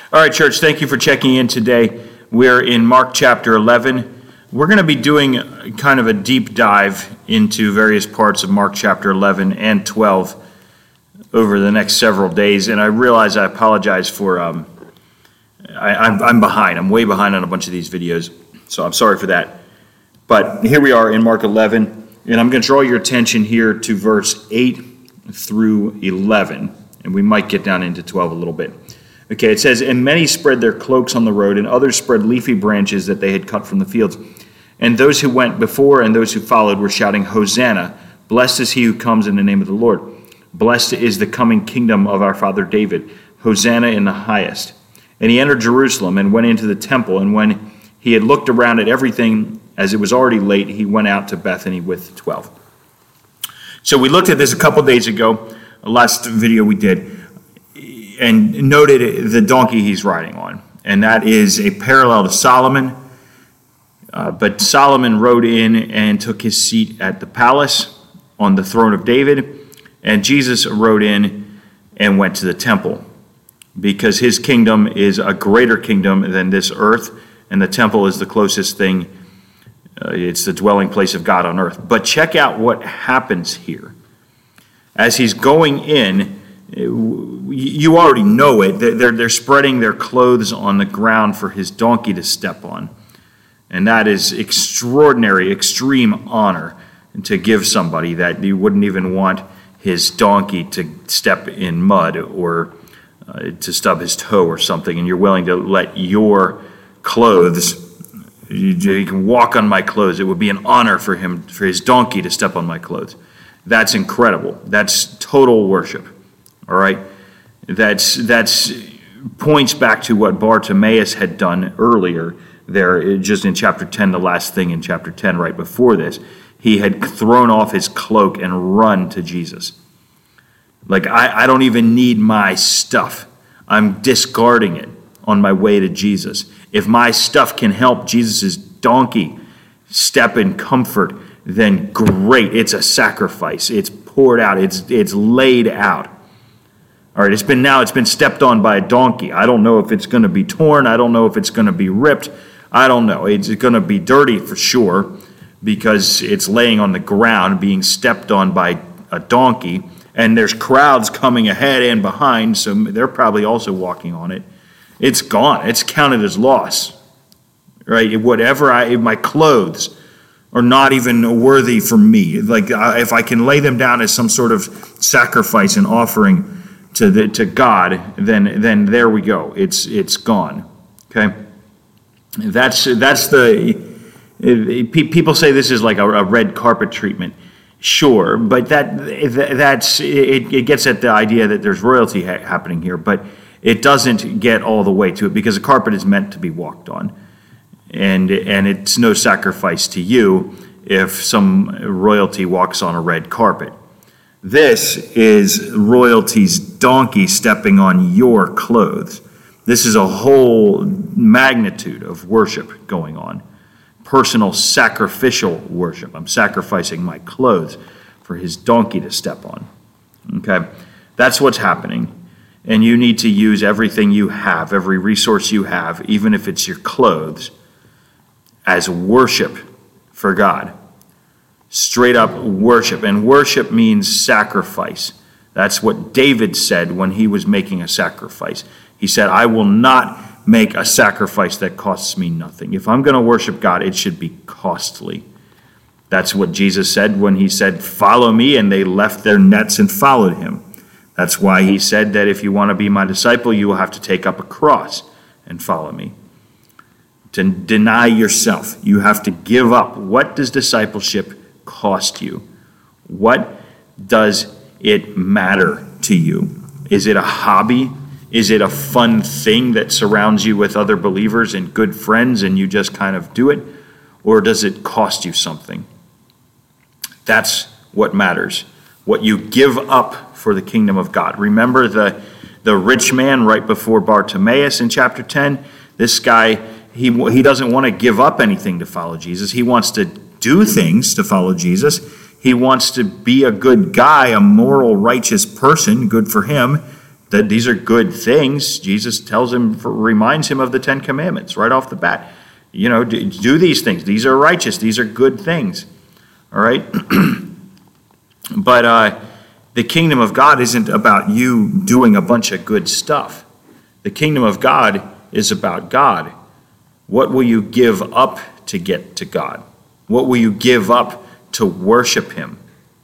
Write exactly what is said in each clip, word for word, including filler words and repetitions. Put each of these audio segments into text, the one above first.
All right, church, thank you for checking in today. We're in Mark chapter eleven. We're going to be doing kind of a deep dive into various parts of Mark chapter eleven and twelve over the next several days. And I realize I apologize for, um, I, I'm, I'm behind. I'm way behind on a bunch of these videos, so I'm sorry for that. But here we are in Mark eleven, and I'm going to draw your attention here to verse eight through eleven, and we might get down into twelve a little bit. Okay, it says, "And many spread their cloaks on the road, and others spread leafy branches that they had cut from the fields. And those who went before and those who followed were shouting, 'Hosanna! Blessed is he who comes in the name of the Lord. Blessed is the coming kingdom of our father David. Hosanna in the highest.' And he entered Jerusalem and went into the temple, and when he had looked around at everything, as it was already late, he went out to Bethany with twelve." So we looked at this a couple days ago, last video we did, and noted the donkey he's riding on. And that is a parallel to Solomon. Uh, but Solomon rode in and took his seat at the palace on the throne of David. And Jesus rode in and went to the temple, because his kingdom is a greater kingdom than this earth. And the temple is the closest thing. Uh, it's the dwelling place of God on earth. But check out what happens here. As he's going in, you already know it. They're, they're spreading their clothes on the ground for his donkey to step on. And that is extraordinary, extreme honor to give somebody that you wouldn't even want his donkey to step in mud or uh, to stub his toe or something. And you're willing to let your clothes, you, you can walk on my clothes. It would be an honor for him, for his donkey to step on my clothes. That's incredible. That's total worship. All right, that's that's points back to what Bartimaeus had done earlier there, just in chapter ten, the last thing in chapter ten, right before this. He had thrown off his cloak and run to Jesus. Like, I, I don't even need my stuff. I'm discarding it on my way to Jesus. If my stuff can help Jesus' donkey step in comfort, then great. It's a sacrifice. It's poured out. It's it's laid out. All right, it's been now, it's been stepped on by a donkey. I don't know if it's going to be torn. I don't know if it's going to be ripped. I don't know. It's going to be dirty for sure, because it's laying on the ground being stepped on by a donkey. And there's crowds coming ahead and behind, so they're probably also walking on it. It's gone. It's counted as loss. Right? Whatever I, my clothes are not even worthy for me. Like, if I can lay them down as some sort of sacrifice and offering to the, to God, then then there we go. It's it's gone. Okay, that's that's the people say this is like a, a red carpet treatment. Sure, but that that's it, it gets at the idea that there's royalty ha- happening here, but it doesn't get all the way to it, because a carpet is meant to be walked on, and and it's no sacrifice to you if some royalty walks on a red carpet. This is royalty's donkey stepping on your clothes. This is a whole magnitude of worship going on. Personal sacrificial worship. I'm sacrificing my clothes for his donkey to step on. Okay? That's what's happening. And you need to use everything you have, every resource you have, even if it's your clothes, as worship for God. Straight up worship. And worship means sacrifice. That's what David said when he was making a sacrifice. He said, "I will not make a sacrifice that costs me nothing." If I'm going to worship God, it should be costly. That's what Jesus said when he said, "Follow me," and they left their nets and followed him. That's why he said that if you want to be my disciple, you will have to take up a cross and follow me. To deny yourself, you have to give up. What does discipleship cost you? What does it matter to you? Is it a hobby? Is it a fun thing that surrounds you with other believers and good friends and you just kind of do it? Or does it cost you something? That's what matters. What you give up for the kingdom of God. Remember the, the rich man right before Bartimaeus in chapter ten? This guy, he, he doesn't want to give up anything to follow Jesus. He wants to do things to follow Jesus. He wants to be a good guy, a moral, righteous person, good for him, that these are good things. Jesus tells him, reminds him of the Ten Commandments right off the bat. You know, do, do these things. These are righteous. These are good things. All right? But uh, the kingdom of God isn't about you doing a bunch of good stuff. The kingdom of God is about God. What will you give up to get to God? What will you give up to worship him?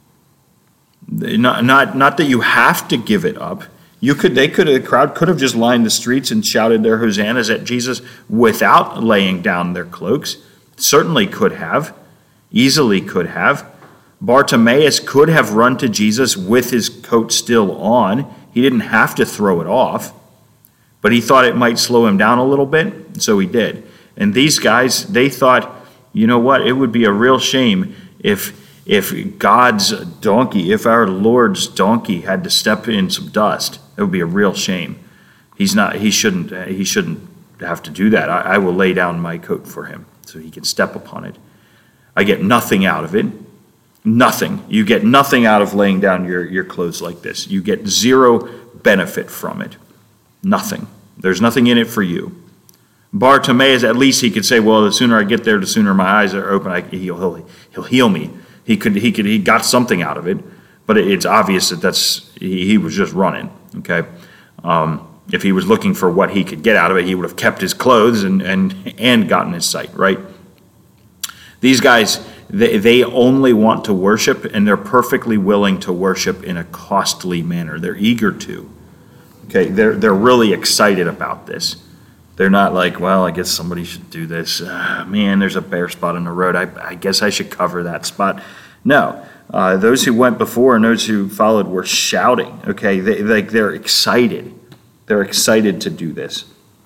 Not, not, not that you have to give it up. You could, they could, the crowd could have just lined the streets and shouted their hosannas at Jesus without laying down their cloaks. Certainly could have, easily could have. Bartimaeus could have run to Jesus with his coat still on. He didn't have to throw it off, but he thought it might slow him down a little bit, so he did. And these guys, they thought, you know what, it would be a real shame if if God's donkey, if our Lord's donkey had to step in some dust. It would be a real shame. He's not, he shouldn't, he shouldn't have to do that. I, I will lay down my coat for him so he can step upon it. I get nothing out of it. Nothing. You get nothing out of laying down your, your clothes like this. You get zero benefit from it. Nothing. There's nothing in it for you. Bartimaeus, at least he could say, well, the sooner I get there, the sooner my eyes are open, I, he'll, he'll, he'll heal me. He could, he could, he got something out of it, but it's obvious that that's, he, he was just running, okay? Um, if he was looking for what he could get out of it, he would have kept his clothes and, and, and gotten his sight, right? These guys, they, they only want to worship, and they're perfectly willing to worship in a costly manner. They're eager to, okay? They're, they're really excited about this. They're not like, well, I guess somebody should do this. Uh, man, there's a bare spot in the road. I, I guess I should cover that spot. No, uh, those who went before and those who followed were shouting. Okay, they, they, they're excited. They're excited to do this.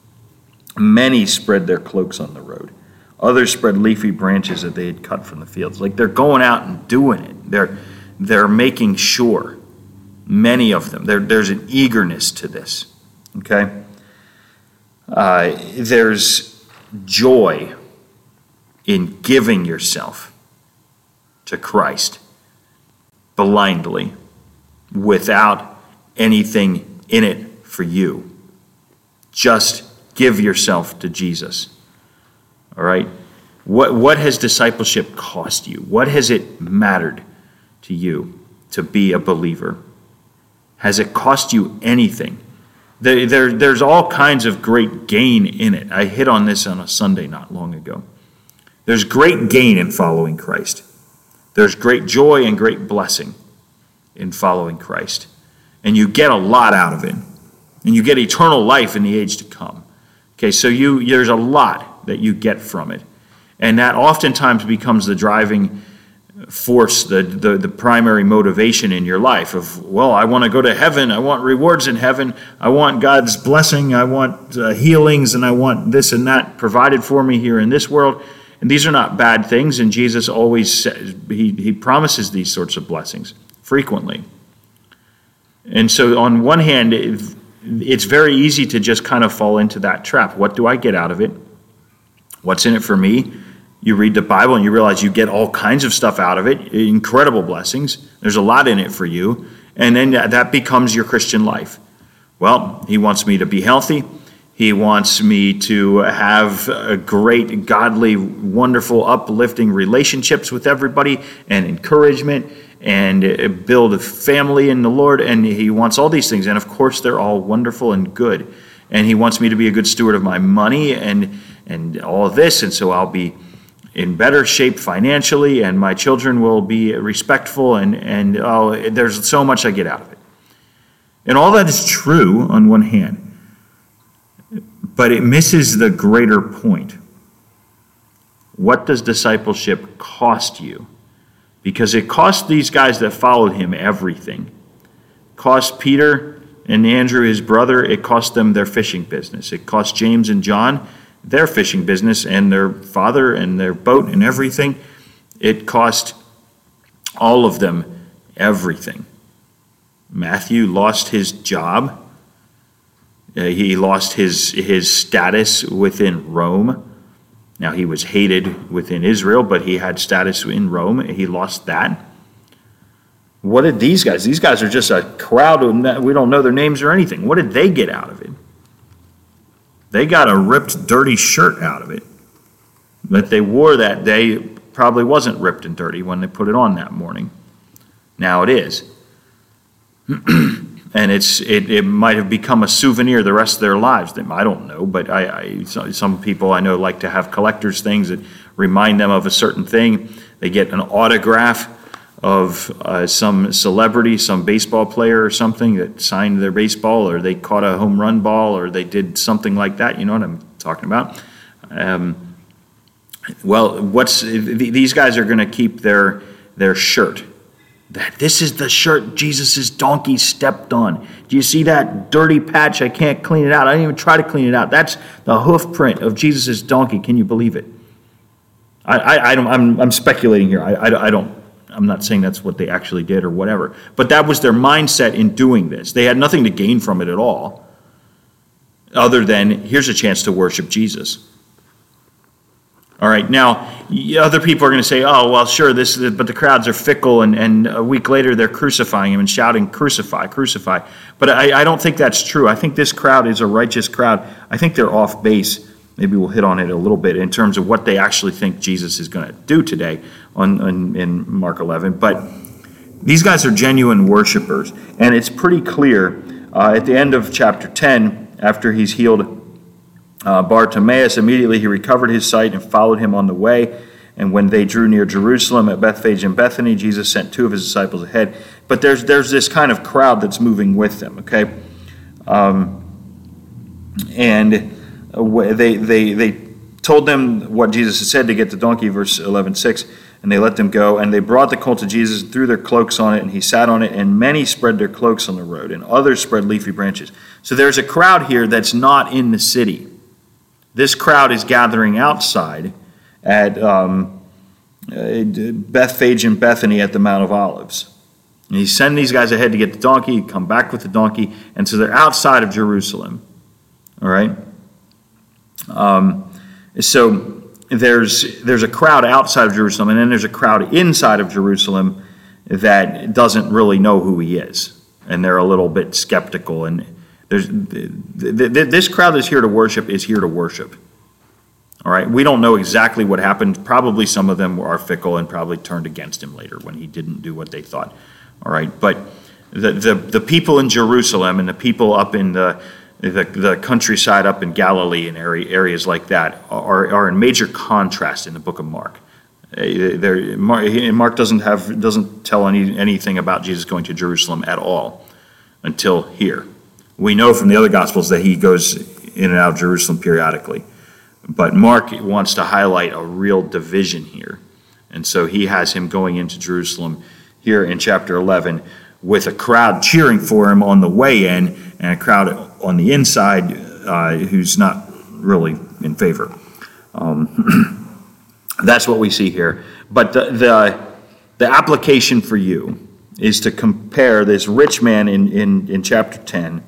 Many spread their cloaks on the road. Others spread leafy branches that they had cut from the fields. Like they're going out and doing it. They're, they're making sure. Many of them. There, there's an eagerness to this. Okay? Uh, there's joy in giving yourself to Christ blindly without anything in it for you. Just give yourself to Jesus. All right? What, what has discipleship cost you? What has it mattered to you to be a believer? Has it cost you anything? There, there, there's all kinds of great gain in it. I hit on this on a Sunday not long ago. There's great gain in following Christ. There's great joy and great blessing in following Christ. And you get a lot out of it. And you get eternal life in the age to come. Okay, so you there's a lot that you get from it. And that oftentimes becomes the driving force, the, the, the primary motivation in your life of, well, I want to go to heaven. I want rewards in heaven. I want God's blessing. I want uh, healings, and I want this and that provided for me here in this world. And these are not bad things, and Jesus always says, he, he promises these sorts of blessings frequently. And so on one hand, it, it's very easy to just kind of fall into that trap. What do I get out of it? What's in it for me? You read the Bible and you realize you get all kinds of stuff out of it, incredible blessings. There's a lot in it for you. And then that becomes your Christian life. Well, he wants me to be healthy. He wants me to have a great, godly, wonderful, uplifting relationships with everybody and encouragement and build a family in the Lord. And he wants all these things. And of course, they're all wonderful and good. And he wants me to be a good steward of my money and, and all of this. And so I'll be in better shape financially, and my children will be respectful, and, and oh, there's so much I get out of it. And all that is true on one hand, but it misses the greater point. What does discipleship cost you? Because it cost these guys that followed him everything. It cost Peter and Andrew, his brother, it cost them their fishing business. It cost James and John their fishing business and their father and their boat and everything. It cost all of them everything. Matthew lost his job. Uh, he lost his, his status within Rome. Now, he was hated within Israel, but he had status in Rome. He lost that. What did these guys, these guys are just a crowd, of, we don't know their names or anything. What did they get out of it? They got a ripped, dirty shirt out of it that they wore that day. Probably wasn't ripped and dirty when they put it on that morning. Now it is. And it's it, it might have become a souvenir the rest of their lives. I don't know, but I, I some people I know like to have collector's things that remind them of a certain thing. They get an autograph of uh, some celebrity, some baseball player or something that signed their baseball, or they caught a home run ball, or they did something like that. You know what I'm talking about? Um, well, what's these guys are going to keep their their shirt. That this is the shirt Jesus' donkey stepped on. Do you see that dirty patch? I can't clean it out. I didn't even try to clean it out. That's the hoof print of Jesus' donkey. Can you believe it? I, I, I don't. I'm, I'm speculating here. I, I, I don't. I'm not saying that's what they actually did or whatever. But that was their mindset in doing this. They had nothing to gain from it at all, other than here's a chance to worship Jesus. All right, now, other people are going to say, oh, well, sure, this, but the crowds are fickle, and, and a week later they're crucifying him and shouting, crucify, crucify. But I, I don't think that's true. I think this crowd is a righteous crowd. I think they're off base. Maybe we'll hit on it a little bit in terms of what they actually think Jesus is going to do today on, on in Mark eleven. But these guys are genuine worshipers, and it's pretty clear uh, at the end of chapter ten, after he's healed Uh, Bartimaeus, immediately he recovered his sight and followed him on the way. And when they drew near Jerusalem at Bethphage and Bethany, Jesus sent two of his disciples ahead. But there's there's this kind of crowd that's moving with them, okay? Um, and they they they told them what Jesus had said to get the donkey, verse eleven six, and they let them go. And they brought the colt to Jesus and threw their cloaks on it, and he sat on it, and many spread their cloaks on the road, and others spread leafy branches. So there's a crowd here that's not in the city. This crowd is gathering outside at um, Bethphage and Bethany at the Mount of Olives. And he's sending these guys ahead to get the donkey, come back with the donkey, and so they're outside of Jerusalem. All right? Um, so there's there's a crowd outside of Jerusalem, and then there's a crowd inside of Jerusalem that doesn't really know who he is, and they're a little bit skeptical. And There's, this crowd that's here to worship is here to worship. All right? We don't know exactly what happened. Probably some of them are fickle and probably turned against him later when he didn't do what they thought. All right? But the the, the people in Jerusalem and the people up in the the, the countryside up in Galilee and area, areas like that are, are in major contrast in the book of Mark. There, Mark doesn't have doesn't tell any anything about Jesus going to Jerusalem at all until here. We know from the other Gospels that he goes in and out of Jerusalem periodically. But Mark wants to highlight a real division here. And so he has him going into Jerusalem here in chapter eleven with a crowd cheering for him on the way in and a crowd on the inside uh, who's not really in favor. Um, that's what we see here. But the, the, the application for you is to compare this rich man in, in, in chapter ten,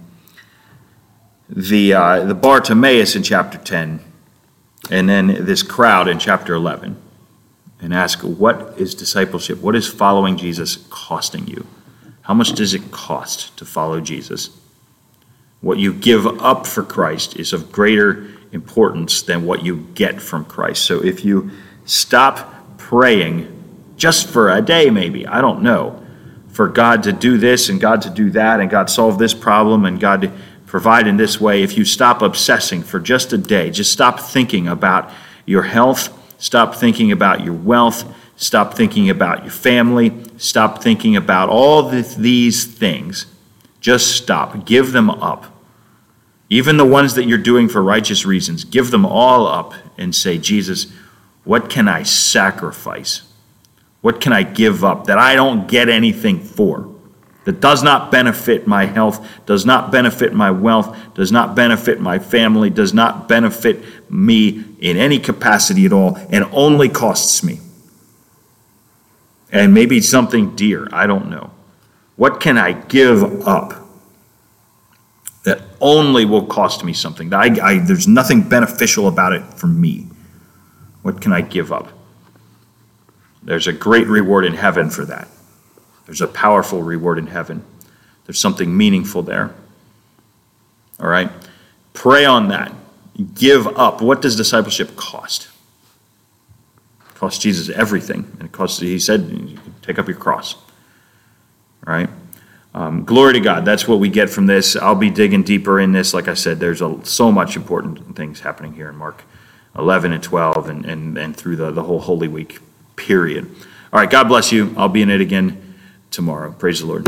the uh, the Bartimaeus in chapter ten, and then this crowd in chapter eleven, and ask, what is discipleship? What is following Jesus costing you? How much does it cost to follow Jesus? What you give up for Christ is of greater importance than what you get from Christ. So if you stop praying just for a day, maybe, I don't know, for God to do this and God to do that and God solve this problem and God to provide in this way, if you stop obsessing for just a day, just stop thinking about your health, stop thinking about your wealth, stop thinking about your family, stop thinking about all the, these things, just stop. Give them up. Even the ones that you're doing for righteous reasons, give them all up and say, Jesus, what can I sacrifice? What can I give up that I don't get anything for? That does not benefit my health, does not benefit my wealth, does not benefit my family, does not benefit me in any capacity at all, and only costs me. And maybe something dear, I don't know. What can I give up that only will cost me something? I, I, there's nothing beneficial about it for me. What can I give up? There's a great reward in heaven for that. There's a powerful reward in heaven. There's something meaningful there. All right? Pray on that. Give up. What does discipleship cost? It costs Jesus everything. And it costs, he said, take up your cross. All right? Um, glory to God. That's what we get from this. I'll be digging deeper in this. Like I said, there's a, so much important things happening here in Mark eleven and twelve and, and, and through the, the whole Holy Week period. All right, God bless you. I'll be in it again tomorrow. Praise the Lord.